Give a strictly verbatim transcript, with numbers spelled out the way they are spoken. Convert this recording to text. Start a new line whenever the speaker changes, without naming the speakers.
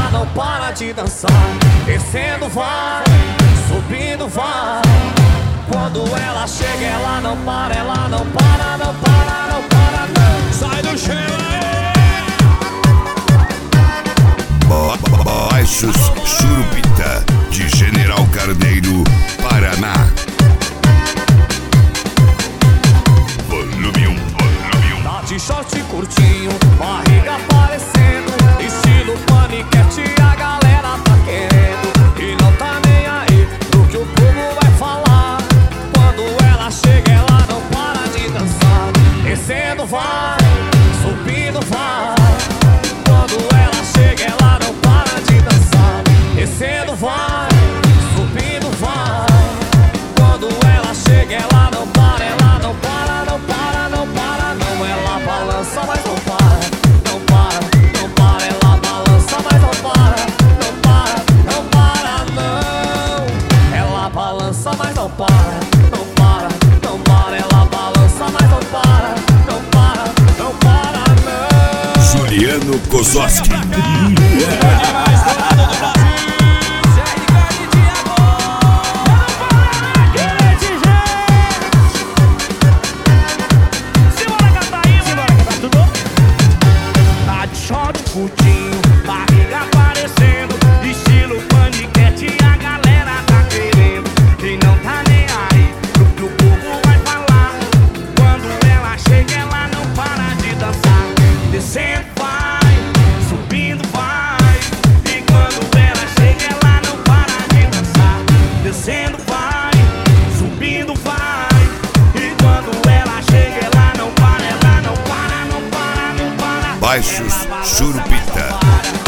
ela não para de dançar. Descendo vai, subindo vai. Quando ela chega ela não para, ela não para, não para, não para, não. Sai do chão aí.
Baixos Churupita, de General Carneiro, Paraná. Volume um, volume um.
Tá de short curtinho, barriga aparecendo, estilo paniquete, a galera tá querendo. E não tá nem aí pro que o povo vai falar. Quando ela chega ela não para de dançar. Descendo vai, subindo vai. Quando ela chega ela não para de dançar. Descendo vai, subindo vai. Quando ela chega ela não para, ela não para, não para, não para, não. Ela balança mas não para, não para, não para. Ela balança mas não para, não para, não para, não. Ela balança mas não para, não para, não para. Ela balança mas não para, não para, não para, não.
Juliano Kozowski.
Curtinho, barriga aparecendo, estilo paniquete, a galera tá querendo. E não tá nem aí pro que o povo vai falar. Quando ela chega ela não para de dançar. Descendo vai, subindo vai. E quando ela chega ela não para de dançar. Descendo vai, subindo vai. E quando ela chega ela não para, ela não para, não para, não para.
Baixos Churupita.